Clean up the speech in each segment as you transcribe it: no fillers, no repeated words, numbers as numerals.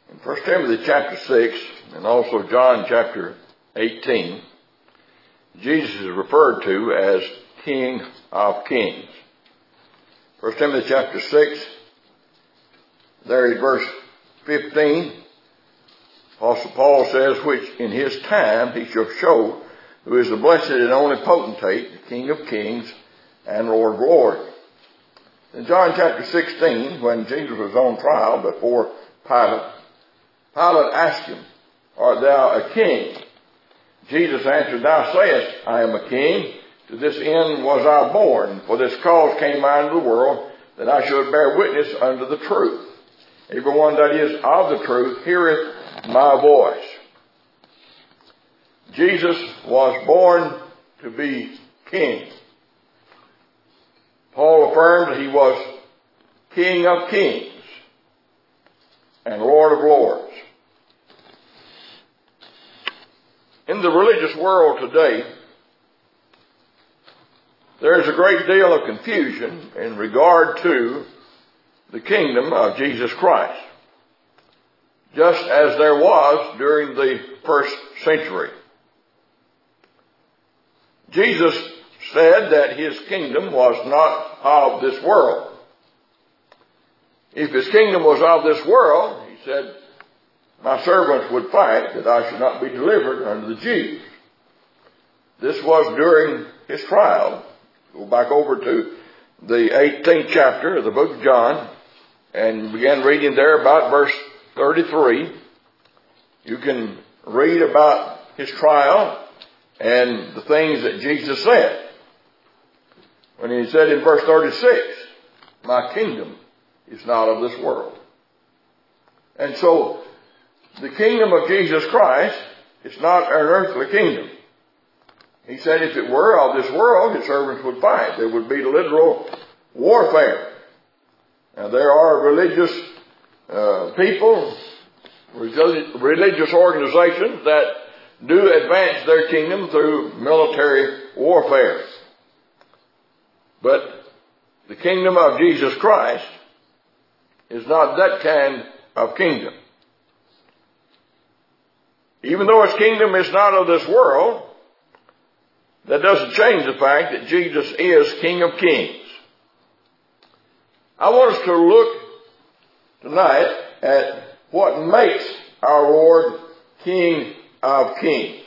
In 1 Timothy chapter 6 and also John chapter 18, Jesus is referred to as King of Kings. 1 Timothy chapter 6, there in verse 15, Apostle Paul says, which in his time he shall show who is the blessed and only potentate, the King of Kings and Lord of Lords. In John chapter 16, when Jesus was on trial before Pilate, Pilate asked him, art thou a king? Jesus answered, thou sayest, I am a king. To this end was I born. For this cause came I into the world, that I should bear witness unto the truth. Everyone that is of the truth heareth my voice. Jesus was born to be king. Paul affirmed that he was King of Kings and Lord of Lords. In the religious world today, there is a great deal of confusion in regard to the kingdom of Jesus Christ, just as there was during the first century. Jesus said that his kingdom was not of this world. If his kingdom was of this world, he said, my servants would fight that I should not be delivered unto the Jews. This was during his trial. Go back over to the 18th chapter of the book of John and begin reading there about verse 33. You can read about his trial and the things that Jesus said. When he said in verse 36, my kingdom is not of this world. And so, the kingdom of Jesus Christ is not an earthly kingdom. He said if it were of this world, his servants would fight. There would be literal warfare. Now, there are religious people, religious organizations that do advance their kingdom through military warfare. But the kingdom of Jesus Christ is not that kind of kingdom. Even though his kingdom is not of this world, that doesn't change the fact that Jesus is King of Kings. I want us to look tonight at what makes our Lord King of Kings.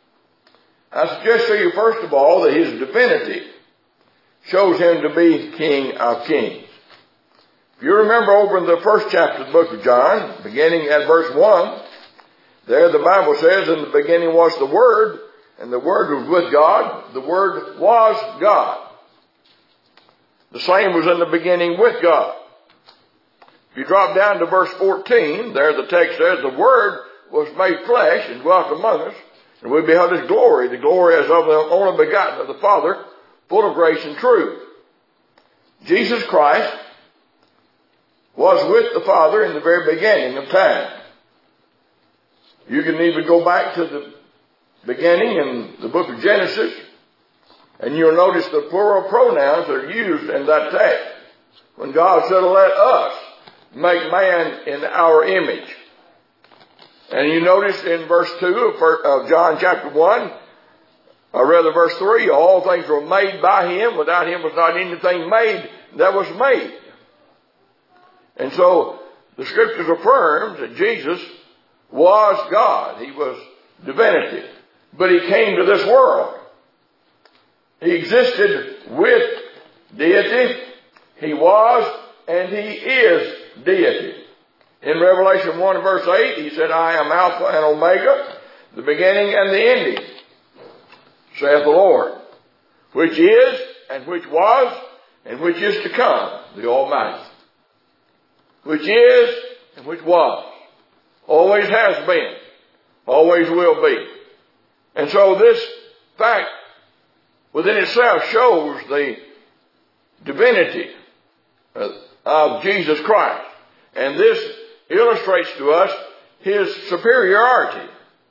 I suggest to you first of all that his divinity shows him to be King of Kings. If you remember over in the first chapter of the book of John, beginning at verse 1, there the Bible says, in the beginning was the Word, and the Word was with God. The Word was God. The same was in the beginning with God. If you drop down to verse 14, there the text says, the Word was made flesh and dwelt among us, and we beheld his glory, the glory as of the only begotten of the Father, full of grace and truth. Jesus Christ was with the Father in the very beginning of time. You can even go back to the beginning in the book of Genesis, and you'll notice the plural pronouns that are used in that text. When God said, let us make man in our image. And you notice in verse 2 of John chapter 1, or rather verse 3, all things were made by him. Without him was not anything made that was made. And so the scriptures affirm that Jesus was God. He was divinity. But he came to this world. He existed with deity. He was and he is deity. In Revelation 1 verse 8, he said, I am Alpha and Omega, the beginning and the ending, saith the Lord, which is and which was and which is to come, the Almighty. Which is and which was. Always has been. Always will be. And so this fact within itself shows the divinity of Jesus Christ. And this illustrates to us his superiority.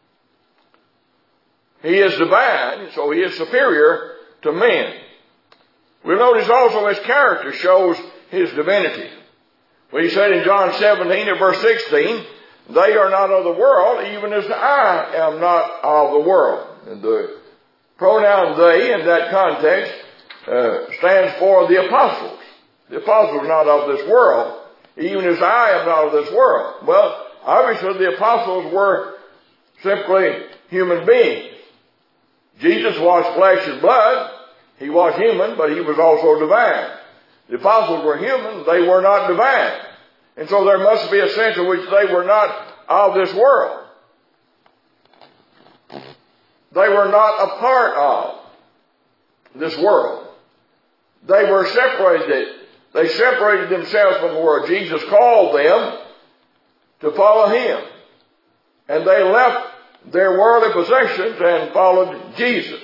He is divine, so he is superior to men. We'll notice also his character shows his divinity. When he said in John 17 and verse 16, they are not of the world, even as I am not of the world. And the pronoun they in that context stands for the apostles. The apostles are not of this world, even as I am not of this world. Well, obviously the apostles were simply human beings. Jesus was flesh and blood. He was human, but he was also divine. The apostles were human. They were not divine. And so there must be a sense in which they were not of this world. They were not a part of this world. They were separated. They separated themselves from the world. Jesus called them to follow him. And they left their worldly possessions and followed Jesus.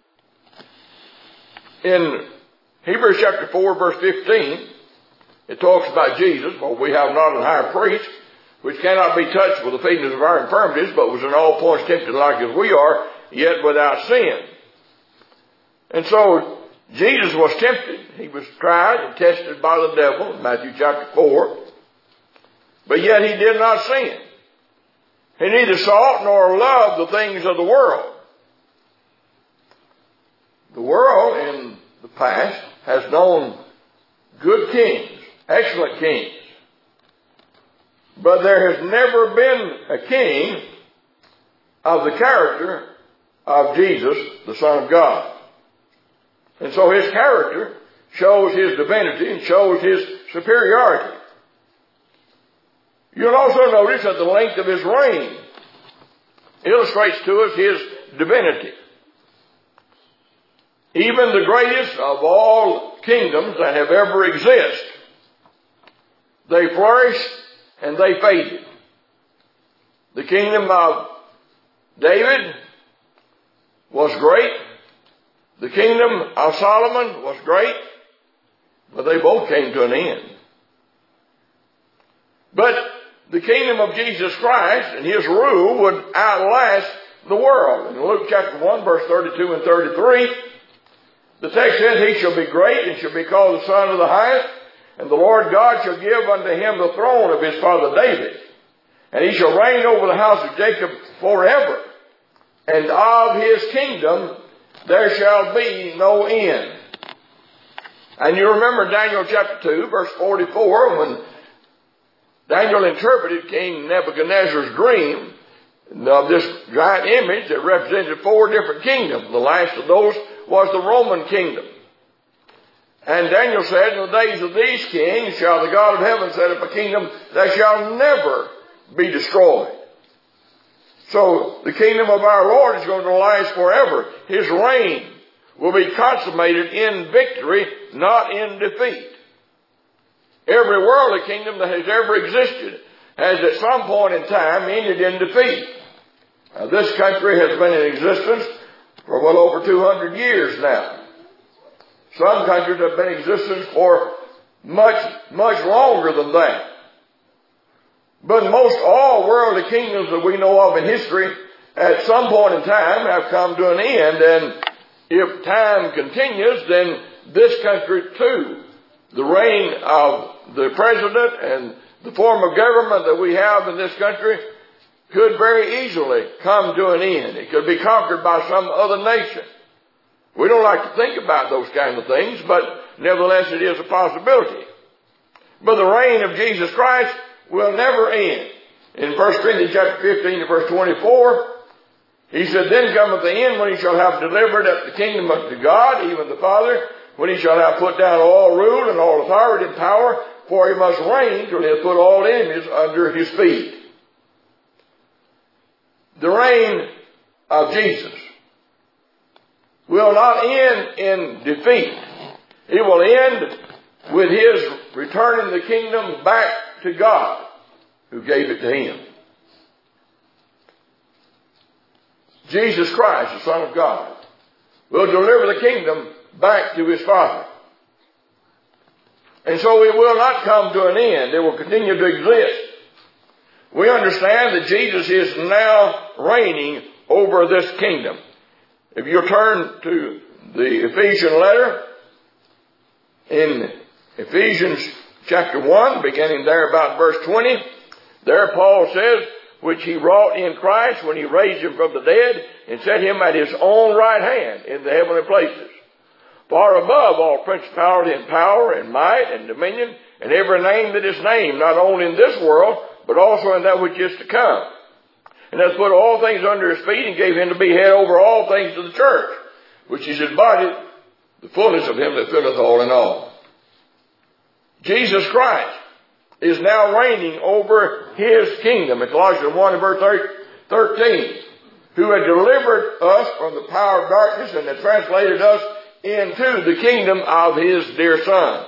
In Hebrews chapter 4, verse 15, it talks about Jesus. For we have not an high priest which cannot be touched with the feelings of our infirmities, but was in all points tempted like as we are, yet without sin. And so Jesus was tempted. He was tried and tested by the devil in Matthew chapter 4. But yet he did not sin. He neither sought nor loved the things of the world. The world in the past has known good kings, excellent kings. But there has never been a king of the character of Jesus, the Son of God. And so his character shows his divinity and shows his superiority. You'll also notice that the length of his reign illustrates to us his divinity. Even the greatest of all kingdoms that have ever existed, they flourished and they faded. The kingdom of David was great. The kingdom of Solomon was great, but they both came to an end. But the kingdom of Jesus Christ and his rule would outlast the world. In Luke chapter 1, verse 32 and 33, the text says, he shall be great and shall be called the Son of the Highest, and the Lord God shall give unto him the throne of his father David. And he shall reign over the house of Jacob forever. And of his kingdom there shall be no end. And you remember Daniel chapter 2, verse 44, when Daniel interpreted King Nebuchadnezzar's dream of this giant image that represented 4 different kingdoms. The last of those was the Roman kingdom. And Daniel said, in the days of these kings shall the God of heaven set up a kingdom that shall never be destroyed. So the kingdom of our Lord is going to last forever. His reign will be consummated in victory, not in defeat. Every worldly kingdom that has ever existed has at some point in time ended in defeat. Now, this country has been in existence for well over 200 years now. Some countries have been in existence for much, much longer than that. But most all worldly kingdoms that we know of in history at some point in time have come to an end. And if time continues, then this country too, the reign of the president and the form of government that we have in this country could very easily come to an end. It could be conquered by some other nation. We don't like to think about those kind of things, but nevertheless it is a possibility. But the reign of Jesus Christ will never end. In 1 Corinthians chapter 15 and verse 24, he said, then cometh the end when he shall have delivered up the kingdom unto God, even the Father, when he shall have put down all rule and all authority and power, for he must reign till he hath put all enemies under his feet. The reign of Jesus will not end in defeat. It will end with his returning the kingdom back to God, who gave it to him. Jesus Christ, the Son of God, will deliver the kingdom back to his Father. And so it will not come to an end. It will continue to exist. We understand that Jesus is now reigning over this kingdom. If you turn to the Ephesian letter, in Ephesians chapter 1, beginning there about verse 20, There Paul says, which he wrought in Christ when he raised him from the dead and set him at his own right hand in the heavenly places, far above all principality and power and might and dominion and every name that is named, not only in this world, but also in that which is to come. And hath put all things under his feet and gave him to be head over all things to the church, which is his body, the fullness of him that filleth all in all. Jesus Christ is now reigning over his kingdom. In Colossians 1 and verse 13, who had delivered us from the power of darkness and had translated us into the kingdom of his dear Son.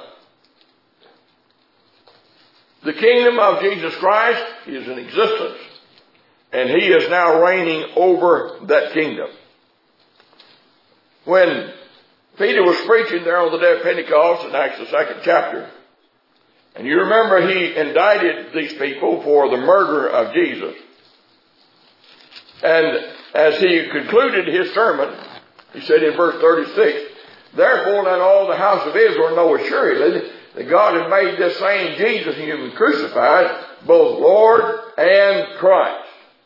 The kingdom of Jesus Christ is in existence, and he is now reigning over that kingdom. When Peter was preaching there on the day of Pentecost in Acts the 2nd chapter, and you remember he indicted these people for the murder of Jesus. And as he concluded his sermon, he said in verse 36, therefore let all the house of Israel know assuredly that God has made this same Jesus whom he crucified, both Lord and Christ.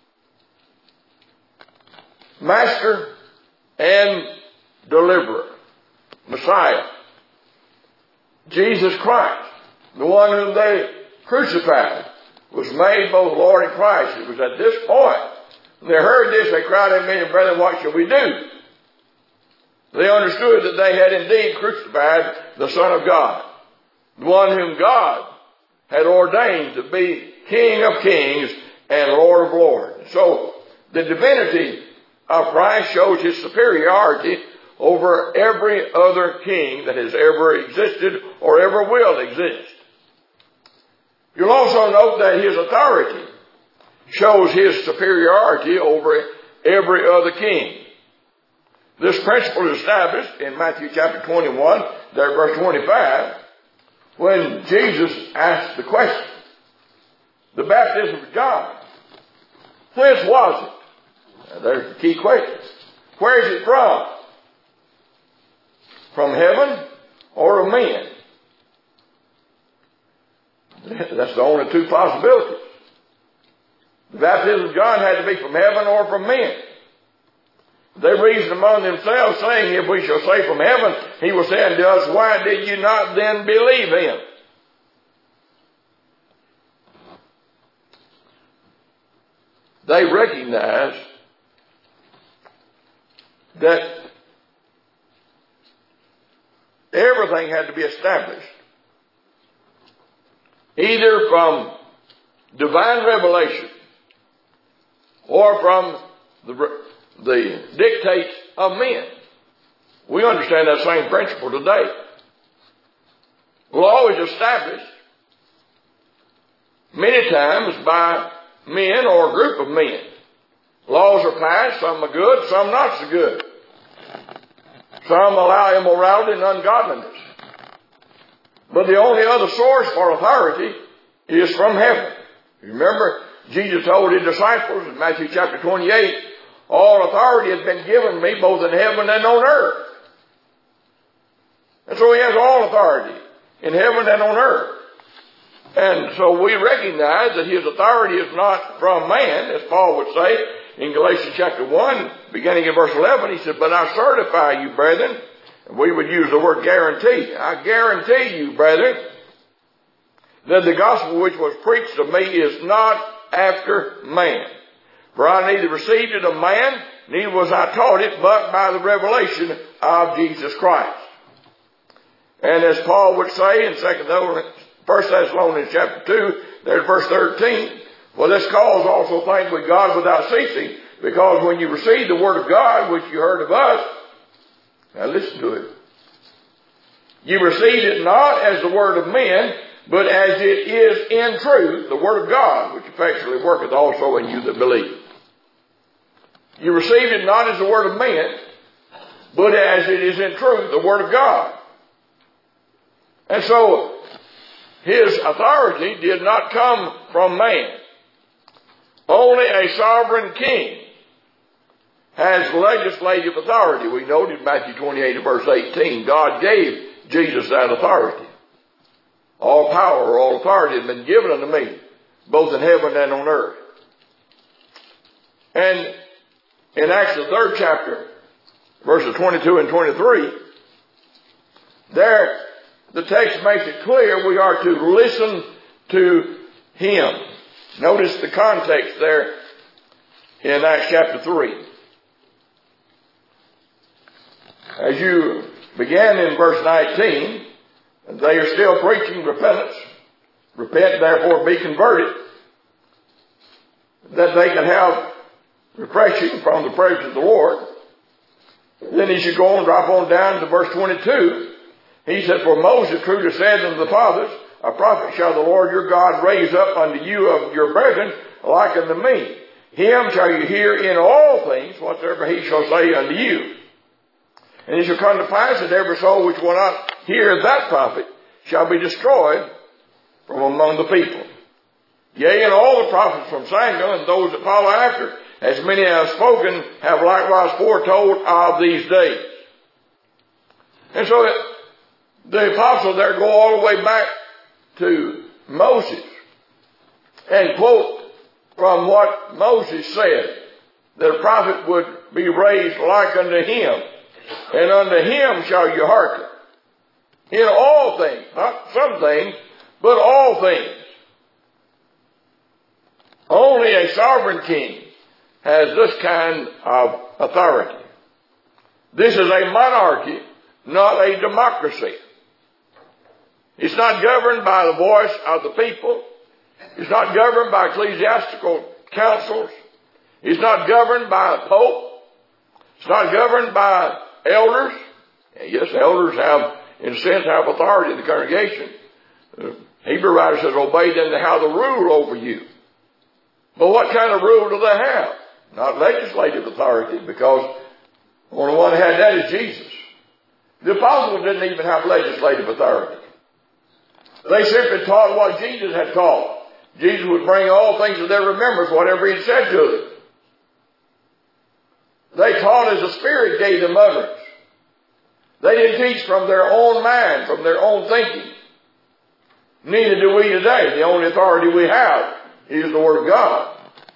Master and deliverer. Messiah. Jesus Christ, the one whom they crucified, was made both Lord and Christ. It was at this point, when they heard this, they cried out, men and brethren, what shall we do? They understood that they had indeed crucified the Son of God, the one whom God had ordained to be King of kings and Lord of lords. So the divinity of Christ shows his superiority over every other king that has ever existed or ever will exist. You'll also note that his authority shows his superiority over every other king. This principle is established in Matthew chapter 21, there verse 25, when Jesus asked the question, the baptism of John, whence was it? Now, there's the key question. Where is it from? From heaven or of men? That's the only two possibilities. The baptism of John had to be from heaven or from men. They reasoned among themselves, saying, if we shall say from heaven, he will say unto us, why did you not then believe him? They recognized that everything had to be established either from divine revelation or from the dictates of men. We understand that same principle today. We'll always establish many times by men or a group of men. Laws are passed, some are good, some not so good. Some allow immorality and ungodliness. But the only other source for authority is from heaven. Remember, Jesus told his disciples in Matthew chapter 28, all authority has been given me both in heaven and on earth. And so he has all authority in heaven and on earth. And so we recognize that his authority is not from man, as Paul would say in Galatians chapter 1, beginning in verse 11. He said, but I certify you, brethren, and we would use the word guarantee. I guarantee you, brethren, that the gospel which was preached of me is not after man. For I neither received it of man, neither was I taught it, but by the revelation of Jesus Christ. And as Paul would say in 1 Thessalonians chapter 2, there's verse 13, well, this cause also thanks with God without ceasing, because when you received the word of God, which you heard of us, now listen to it. You received it not as the word of men, but as it is in truth, the word of God, which effectually worketh also in you that believe. You received it not as the word of men, but as it is in truth, the word of God. And so, his authority did not come from man. Only a sovereign king has legislative authority. We noted in Matthew 28 and verse 18, God gave Jesus that authority. All power or all authority has been given unto me both in heaven and on earth. And in Acts the 3rd chapter, verses 22 and 23, there the text makes it clear we are to listen to Him. Notice the context there in Acts chapter 3. As you began in verse 19, they are still preaching repentance. Repent, therefore be converted, that they can have refreshing from the presence of the Lord. Then as you go on, drop on down to verse 22, he said, for Moses truly said unto the fathers, a prophet shall the Lord your God raise up unto you of your brethren like unto me. Him shall you hear in all things whatsoever he shall say unto you. And it shall come to pass that every soul which will not hear that prophet shall be destroyed from among the people. Yea, and all the prophets from Samuel and those that follow after, as many as have spoken, have likewise foretold of these days. And so the apostles there go all the way back to Moses and quote from what Moses said, that a prophet would be raised like unto him, and unto him shall you hearken. In all things, not some things, but all things. Only a sovereign king has this kind of authority. This is a monarchy, not a democracy. It's not governed by the voice of the people. It's not governed by ecclesiastical councils. It's not governed by a pope. It's not governed by elders. Yes, elders have, in a sense, have authority in the congregation. The Hebrew writer says, obey them to have the rule over you. But what kind of rule do they have? Not legislative authority, because the only one who had that is Jesus. The apostles didn't even have legislative authority. They simply taught what Jesus had taught. Jesus would bring all things to their remembrance, whatever he had said to them. They taught as the Spirit gave them utterance. They didn't teach from their own mind, from their own thinking. Neither do we today. The only authority we have is the Word of God.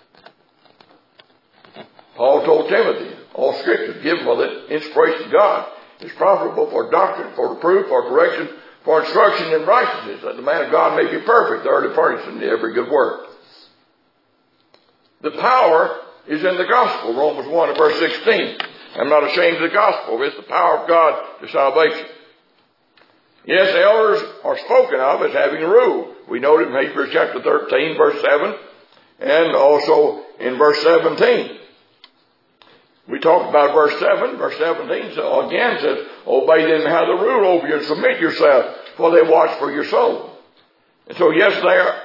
Paul told Timothy, all Scripture given by the inspiration of God is profitable for doctrine, for reproof, for correction, for instruction in righteousness, that the man of God may be perfect, thoroughly furnished in every good work. The power is in the gospel, Romans 1 and verse 16. I'm not ashamed of the gospel. It's the power of God to salvation. Yes, elders are spoken of as having rule. We note it in Hebrews chapter 13, verse 7, and also in verse 17. We talked about verse 7, verse 17, so again says, obey them and have the rule over you and submit yourself, for they watch for your soul. And so yes,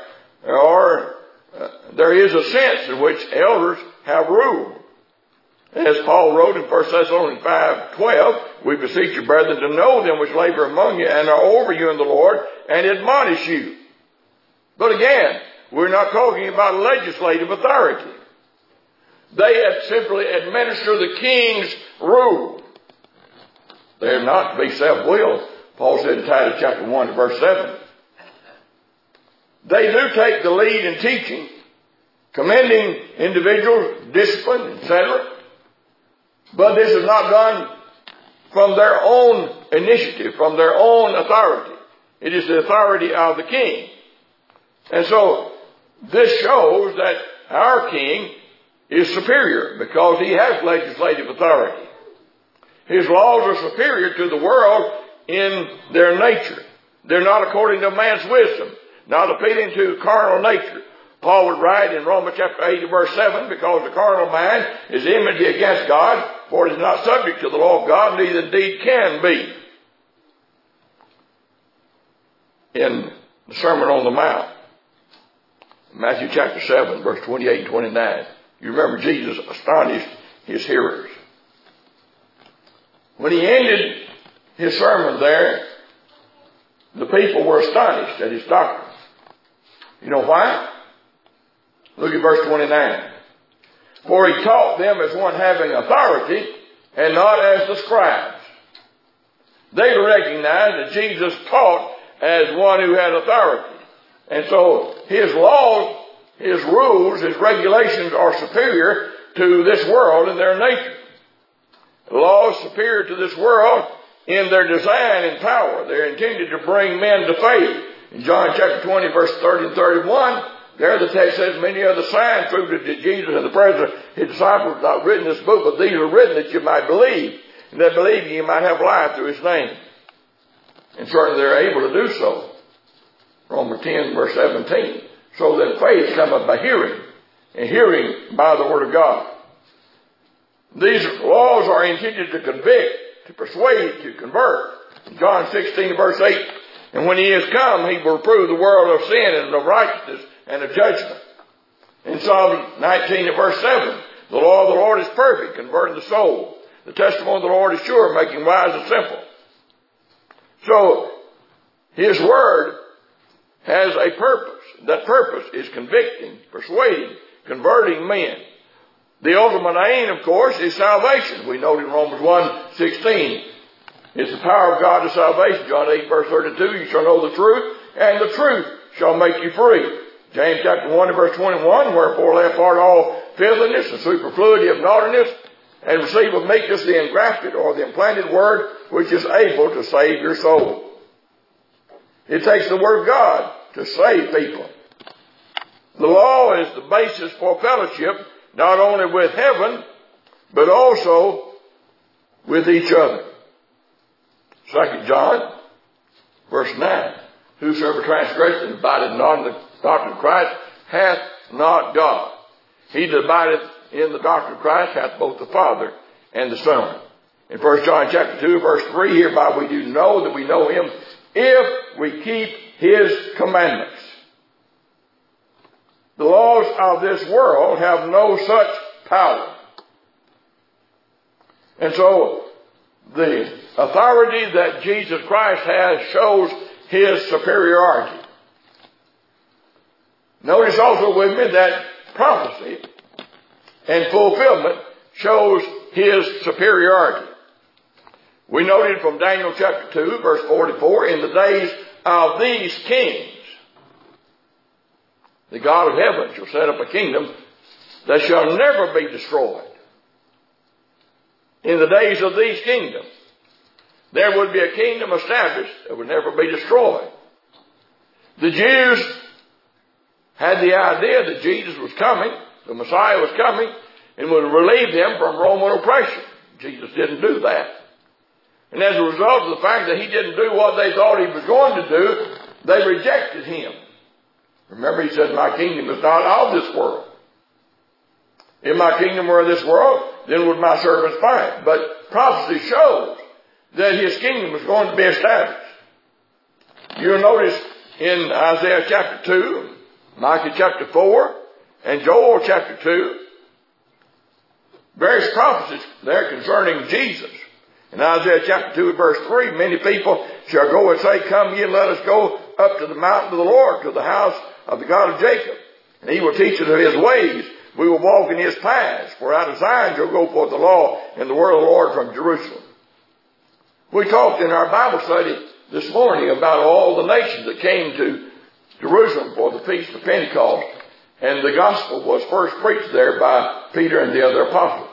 there is a sense in which elders have rule. As Paul wrote in 1 Thessalonians 5:12, we beseech you, brethren, to know them which labor among you and are over you in the Lord, and admonish you. But again, we're not talking about legislative authority. They simply administer the king's rule. They are not to be self-willed. Paul said in Titus chapter 1 verse 7. They do take the lead in teaching, commending individuals, discipline, etc. But this is not done from their own initiative, from their own authority. It is the authority of the king. And so this shows that our king is superior because he has legislative authority. His laws are superior to the world in their nature. They're not according to man's wisdom, not appealing to carnal nature. Paul would write in Romans chapter 8 verse 7, because the carnal man is enmity against God, for it is not subject to the law of God, neither indeed can be. In the Sermon on the Mount, Matthew chapter 7, verse 28 and 29, you remember Jesus astonished his hearers. When he ended his sermon there, the people were astonished at his doctrine. You know why? Look at verse 29. For he taught them as one having authority, and not as the scribes. They recognized that Jesus taught as one who had authority. And so his laws His rules, His regulations are superior to this world in their nature. The law is superior to this world in their design and power. They're intended to bring men to faith. In John chapter 20, verse 30 and 31, there the text says, many other signs proved that Jesus and the presence of His disciples have not written this book, but these are written that you might believe, and that believing you might have life through His name. And certainly they're able to do so. Romans 10, verse 17. So that faith cometh by hearing, and hearing by the Word of God. These laws are intended to convict, to persuade, to convert. In John 16, verse 8, and when He is come, He will reprove the world of sin and of righteousness and of judgment. In Psalm 19 and verse 7, the law of the Lord is perfect, converting the soul. The testimony of the Lord is sure, making wise the simple. So, His Word has a purpose. That purpose is convicting, persuading, converting men. The ultimate aim, of course, is salvation. We note in Romans 1:16. It's the power of God to salvation. John 8, verse 32, you shall know the truth, and the truth shall make you free. James chapter 1 and verse 21, wherefore lay apart all filthiness and superfluity of naughtiness, and receive of meekness the engrafted or the implanted word, which is able to save your soul. It takes the Word of God to save people. The law is the basis for fellowship, not only with heaven, but also with each other. 2 John, verse 9. Whosoever transgresseth and abideth not in the doctrine of Christ hath not God. He that abideth in the doctrine of Christ hath both the Father and the Son. In 1 John chapter 2, verse 3, hereby we do know that we know Him if we keep His commandments. The laws of this world have no such power. And so, the authority that Jesus Christ has shows His superiority. Notice also with me that prophecy and fulfillment shows His superiority. We noted from Daniel chapter 2, verse 44, in the days of these kings, the God of heaven shall set up a kingdom that shall never be destroyed. In the days of these kingdoms, there would be a kingdom established that would never be destroyed. The Jews had the idea that Jesus was coming, the Messiah was coming, and would relieve them from Roman oppression. Jesus didn't do that. And as a result of the fact that He didn't do what they thought He was going to do, they rejected Him. Remember, He said, my kingdom is not of this world. If my kingdom were of this world, then would my servants fight. But prophecy shows that His kingdom is going to be established. You'll notice in Isaiah chapter 2, Micah chapter 4, and Joel chapter 2, various prophecies there concerning Jesus. In Isaiah chapter 2 verse 3, many people shall go and say, come ye and let us go up to the mountain of the Lord, to the house of the God of Jacob. And He will teach us of His ways. We will walk in His paths. For out of Zion shall go forth the law and the word of the Lord from Jerusalem. We talked in our Bible study this morning about all the nations that came to Jerusalem for the Feast of Pentecost. And the gospel was first preached there by Peter and the other apostles.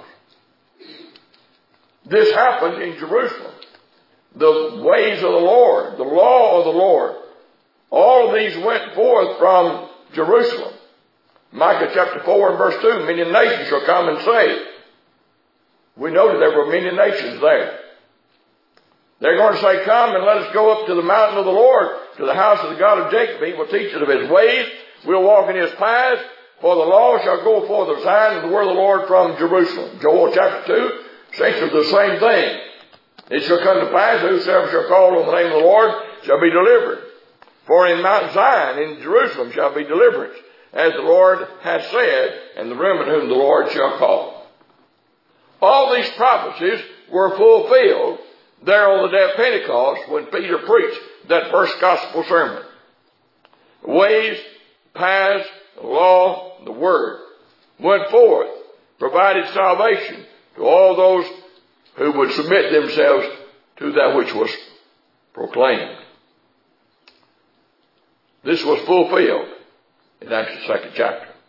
This happened in Jerusalem. The ways of the Lord, the law of the Lord, all of these went forth from Jerusalem. Micah chapter 4 and verse 2, many nations shall come and say. We know that there were many nations there. They're going to say, come and let us go up to the mountain of the Lord, to the house of the God of Jacob. He will teach us of His ways. We'll walk in His paths. For the law shall go forth of Zion and the word of the Lord from Jerusalem. Joel chapter 2, essentially the same thing. It shall come to pass, whosoever shall call on the name of the Lord shall be delivered. For in Mount Zion, in Jerusalem, shall be deliverance, as the Lord hath said, and the remnant whom the Lord shall call. All these prophecies were fulfilled there on the day of Pentecost when Peter preached that first gospel sermon. The ways, paths, the law, the word went forth, provided salvation to all those who would submit themselves to that which was proclaimed. This was fulfilled in Acts the 2nd chapter.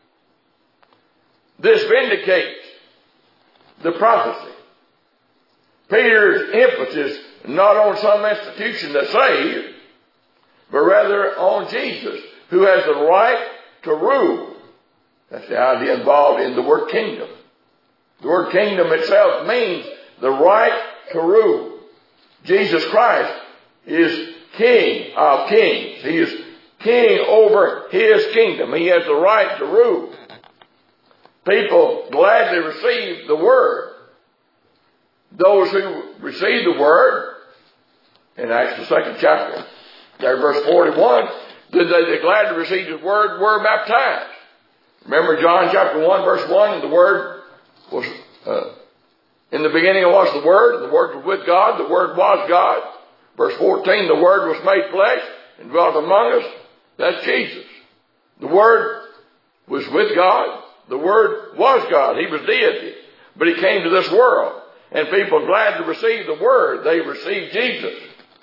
This vindicates the prophecy. Peter's emphasis not on some institution that saved, but rather on Jesus, who has the right to rule. That's the idea involved in the word kingdom. The word kingdom itself means the right to rule. Jesus Christ is King of kings. He is king over his kingdom. He has the right to rule. People gladly receive the word. Those who receive the word, in Acts the 2nd chapter, there verse 41, they gladly received his word, were baptized. Remember John chapter 1 verse 1, the word was, in the beginning was the word was with God, the word was God. Verse 14, the word was made flesh and dwelt among us. That's Jesus. The word was with God. The word was God. He was deity. But he came to this world. And people glad to receive the word. They received Jesus,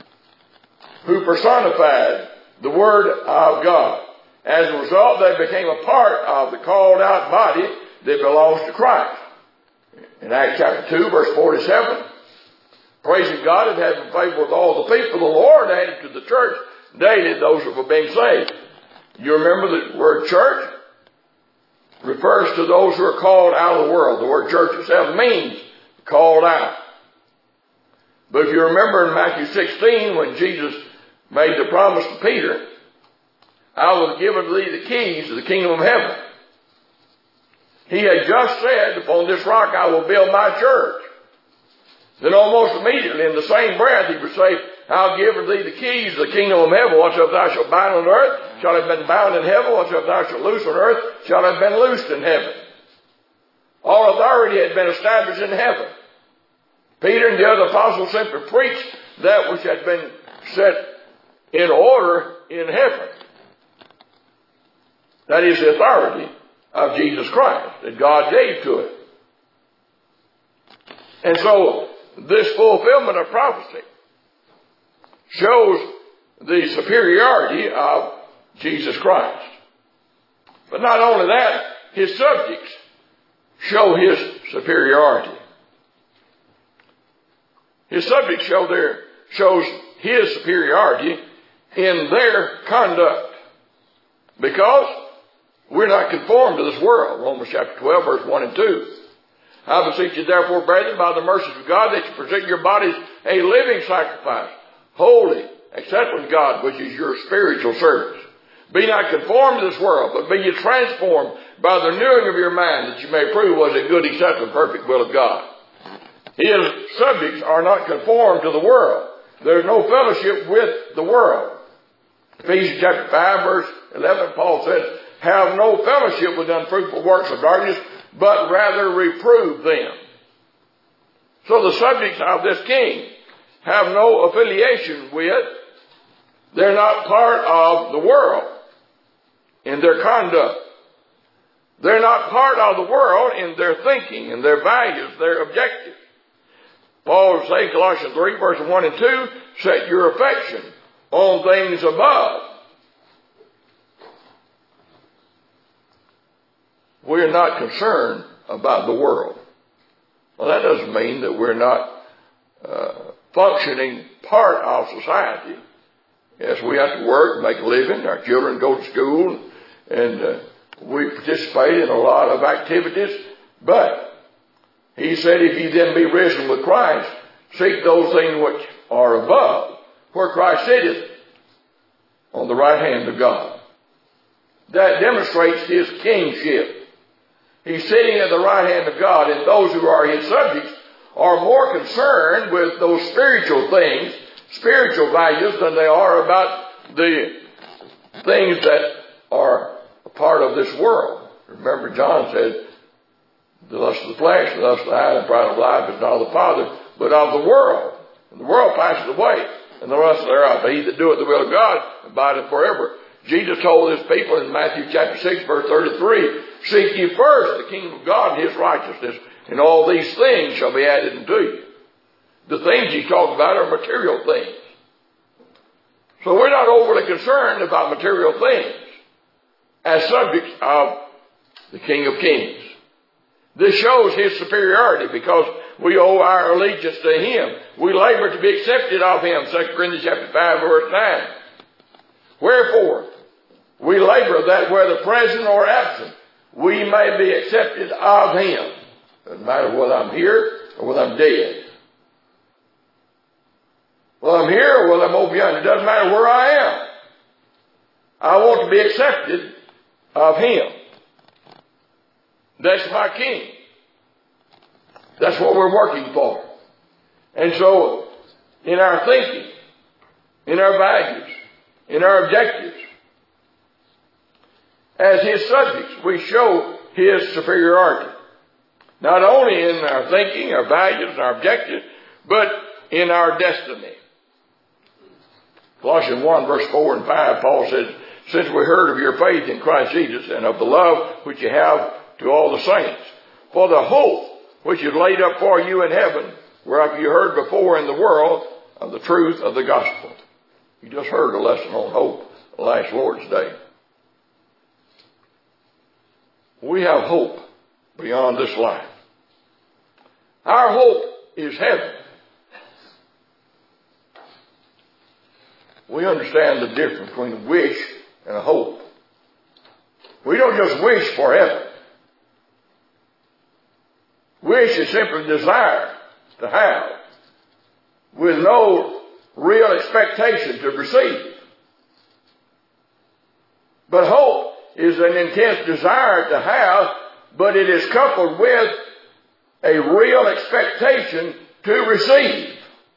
who personified the word of God. As a result, they became a part of the called out body that belongs to Christ. In Acts chapter 2, verse 47, praising God and having favor with all the people, the Lord added to the church daily those who were being saved. You remember the word church refers to those who are called out of the world. The word church itself means called out. But if you remember in Matthew 16, when Jesus made the promise to Peter, I will give unto thee the keys of the kingdom of heaven. He had just said, upon this rock I will build my church. Then almost immediately, in the same breath, he would say, I'll give unto thee the keys of the kingdom of heaven. Whatsoever thou shalt bind on earth shall have been bound in heaven. Whatsoever thou shalt loose on earth shall have been loosed in heaven. All authority had been established in heaven. Peter and the other apostles simply preached that which had been set in order in heaven. That is the authority of Jesus Christ that God gave to it. And so, this fulfillment of prophecy shows the superiority of Jesus Christ. But not only that, his subjects show his superiority. His subjects shows his superiority in their conduct. Because we're not conformed to this world. Romans chapter 12, verse 1 and 2. I beseech you therefore, brethren, by the mercies of God, that you present your bodies a living sacrifice, holy, acceptable to God, which is your spiritual service. Be not conformed to this world, but be ye transformed by the renewing of your mind, that you may prove what is a good, acceptable, and perfect will of God. His subjects are not conformed to the world. There's no fellowship with the world. Ephesians chapter 5, verse 11, Paul says, have no fellowship with unfruitful works of darkness, but rather reprove them. So the subjects of this king have no affiliation with, they're not part of the world in their conduct. They're not part of the world in their thinking and their values, their objectives. Paul says in Colossians 3, verses 1 and 2, set your affection on things above. We're not concerned about the world. Well, that doesn't mean that we're not functioning part of society. Yes, we have to work, make a living. Our children go to school, and we participate in a lot of activities. But he said, if ye then be risen with Christ, seek those things which are above, where Christ sitteth on the right hand of God. That demonstrates his kingship. He's sitting at the right hand of God, and those who are his subjects are more concerned with those spiritual things, spiritual values, than they are about the things that are a part of this world. Remember, John said, the lust of the flesh, the lust of the eye, and the pride of life is not of the Father, but of the world. And the world passes away, and the lust thereof. But he that doeth the will of God abideth forever. Jesus told his people in Matthew chapter 6, verse 33, seek ye first the kingdom of God and his righteousness, and all these things shall be added unto you. The things he talked about are material things. So we're not overly concerned about material things as subjects of the King of Kings. This shows His superiority because we owe our allegiance to Him. We labor to be accepted of Him. 2 Corinthians chapter 5, verse 9. Wherefore, we labor that whether present or absent, we may be accepted of Him. Doesn't matter whether I'm here or whether I'm dead. Whether I'm here or whether I'm over yonder. It doesn't matter where I am. I want to be accepted of Him. That's my King. That's what we're working for. And so, in our thinking, in our values, in our objectives, as His subjects, we show His superiority. Not only in our thinking, our values, our objectives, but in our destiny. Colossians 1, verse 4 and 5, Paul says, since we heard of your faith in Christ Jesus and of the love which you have to all the saints, for the hope which is laid up for you in heaven, whereof you heard before in the world of the truth of the gospel. You just heard a lesson on hope last Lord's Day. We have hope beyond this life. Our hope is heaven. We understand the difference between a wish and a hope. We don't just wish for heaven. Wish is simply desire to have with no real expectation to receive. But hope is an intense desire to have, but it is coupled with a real expectation to receive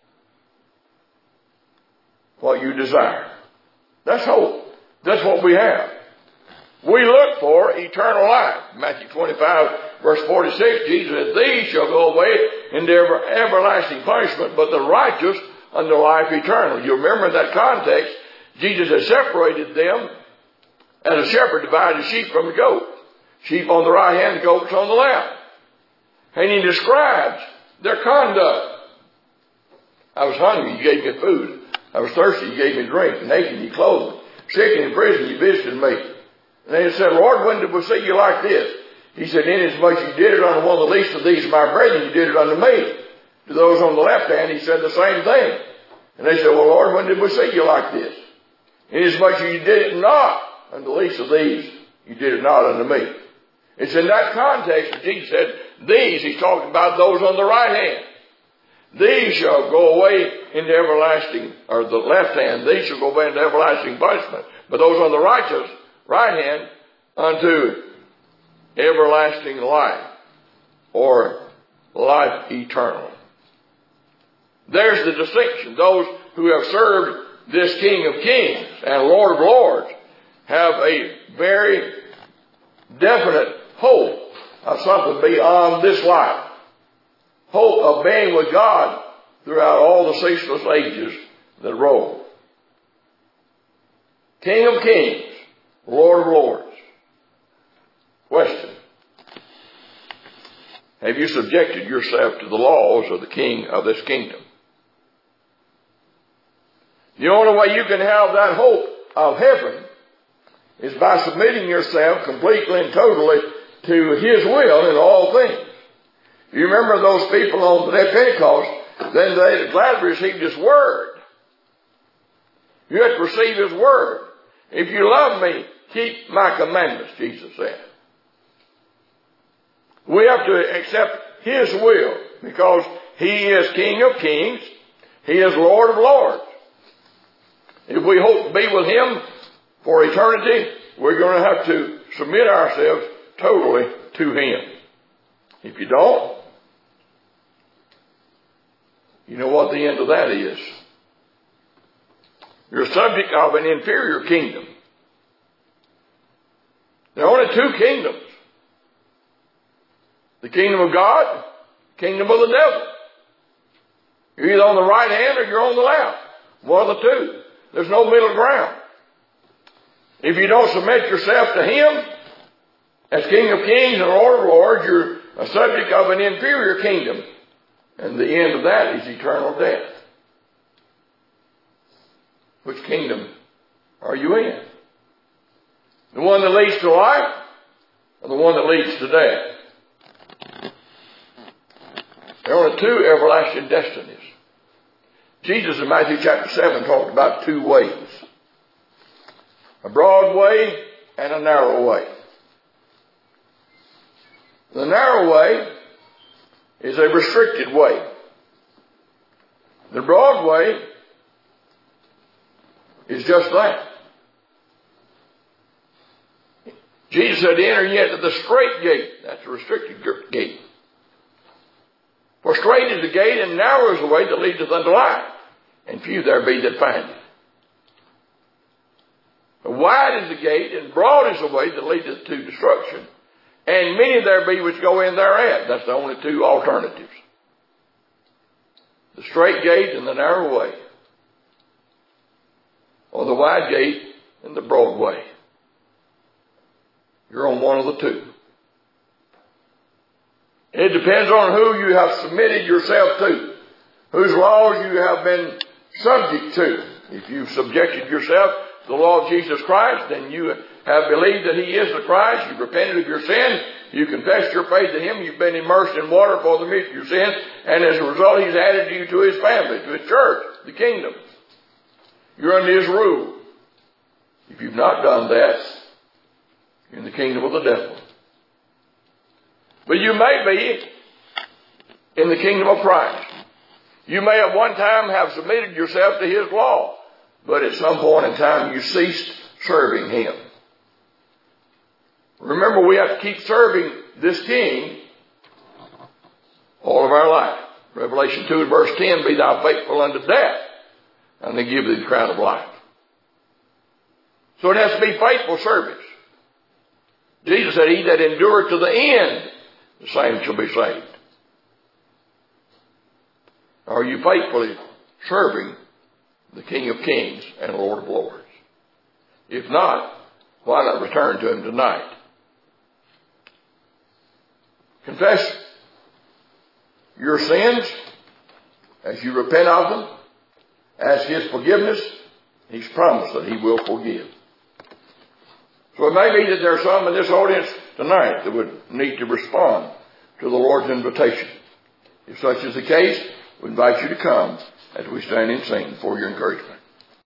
what you desire. That's hope. That's what we have. We look for eternal life. Matthew 25, verse 46, Jesus said, these shall go away into everlasting punishment, but the righteous unto life eternal. You remember in that context, Jesus had separated them as a shepherd divides the sheep from the goat. Sheep on the right hand, goats on the left. And He describes their conduct. I was hungry, you gave me food. I was thirsty, you gave me drink. Naked, you clothed me. Sick and in prison, you visited me. And they said, Lord, when did we see you like this? He said, inasmuch you did it unto one of the least of these my brethren, you did it unto me. To those on the left hand, He said the same thing. And they said, well, Lord, when did we see you like this? Inasmuch you did it not unto the least of these, you did it not unto me. It's in that context that Jesus said, these, He's talking about those on the right hand. These shall go away into everlasting, or the left hand, these shall go away into everlasting punishment. But those on the righteous, right hand, unto everlasting life, or life eternal. There's the distinction. Those who have served this King of Kings and Lord of Lords have a very definite hope of something beyond this life. Hope of being with God throughout all the ceaseless ages that roll. King of Kings, Lord of Lords. Question. Have you subjected yourself to the laws of the King of this kingdom? The only way you can have that hope of heaven is by submitting yourself completely and totally to His will in all things. You remember those people on the day of Pentecost, then they gladly received His Word. You have to receive His Word. If you love me, keep my commandments, Jesus said. We have to accept His will because He is King of Kings. He is Lord of Lords. If we hope to be with Him for eternity, we're going to have to submit ourselves totally to Him. If you don't, you know what the end of that is. You're subject of an inferior kingdom. There are only two kingdoms. The kingdom of God, kingdom of the devil. You're either on the right hand or you're on the left. One of the two. There's no middle ground. If you don't submit yourself to Him as King of Kings and Lord of Lords, you're a subject of an inferior kingdom. And the end of that is eternal death. Which kingdom are you in? The one that leads to life or the one that leads to death? There are only two everlasting destinies. Jesus in Matthew chapter 7 talked about two ways. A broad way and a narrow way. The narrow way is a restricted way. The broad way is just that. Jesus said, enter ye into the straight gate. That's a restricted gate. For straight is the gate, and narrow is the way that leadeth unto life, and few there be that find it. Wide is the gate, and broad is the way that leadeth to destruction, and many there be which go in thereat. That's the only two alternatives. The straight gate and the narrow way, or the wide gate and the broad way. You're on one of the two. It depends on who you have submitted yourself to, whose laws you have been subject to. If you've subjected yourself to the law of Jesus Christ, then you have believed that He is the Christ, you've repented of your sin, you confessed your faith to Him, you've been immersed in water for the remission of your sins, and as a result He's added you to His family, to His church, the kingdom. You're under His rule. If you've not done that, you're in the kingdom of the devil. But you may be in the kingdom of Christ. You may at one time have submitted yourself to His law, but at some point in time you ceased serving Him. Remember, we have to keep serving this King all of our life. Revelation 2 and verse 10, be thou faithful unto death, and they give thee the crown of life. So it has to be faithful service. Jesus said, he that endureth to the end, the same shall be saved. Are you faithfully serving the King of Kings and Lord of Lords? If not, why not return to Him tonight? Confess your sins as you repent of them. Ask His forgiveness. He's promised that He will forgive. So it may be that there are some in this audience tonight that would need to respond to the Lord's invitation. If such is the case, we invite you to come as we stand and sing for your encouragement.